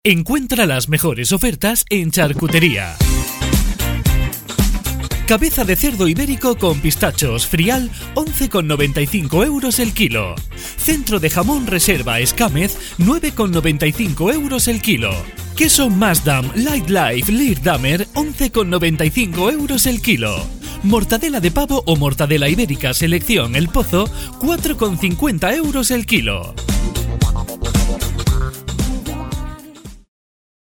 Encuentra las mejores ofertas en Charcutería. Cabeza de cerdo ibérico con pistachos Frial, 11,95 euros el kilo. Centro de jamón reserva Escámez, 9,95 euros el kilo. Queso Maasdam Light Life Leerdammer, 11,95 euros el kilo. Mortadela de pavo o mortadela ibérica selección El Pozo, 4,50 euros el kilo.